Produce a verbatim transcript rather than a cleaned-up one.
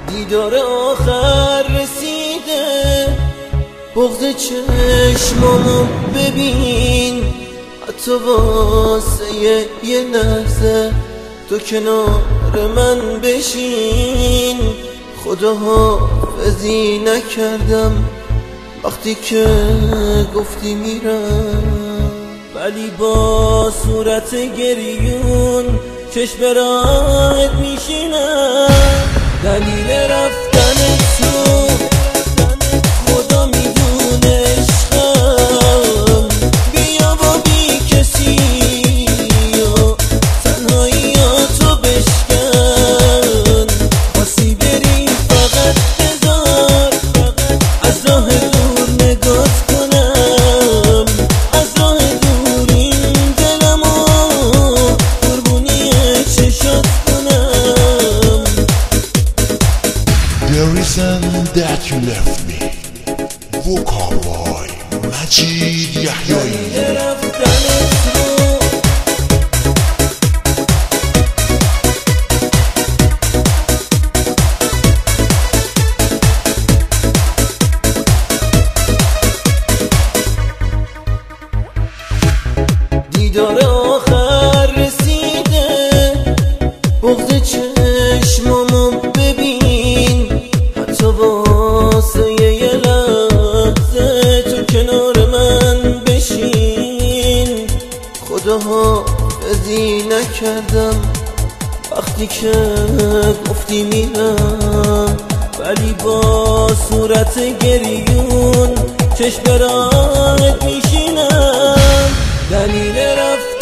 دیدار آخر رسیده، بغض چشمامو ببین، حتی واسه یه لحظه تو کنار من بشین. خدا حافظی نکردم وقتی که گفتی میرم، ولی با صورت گریون چشم راهت میشینم. دلیل رفتن تو خدا میدونه عشقم، بیا با بی کسی و تنهاییاتو بشکن. خواستی بری فقط بذار از راه دور نگات کنم، از راه دور این دلمو قربونی چشات کنم. The reason that you left me vocal boy مجید یحیایی. دیدار آخر رسیده، بغض چشمامو ببین، حتی واسه یه لحظه تو کنار من بشین. خدا حافظی نکردم وقتی که گفتی میرم، ولی با صورت گریون چشم راهت میشینم. دلیل رفت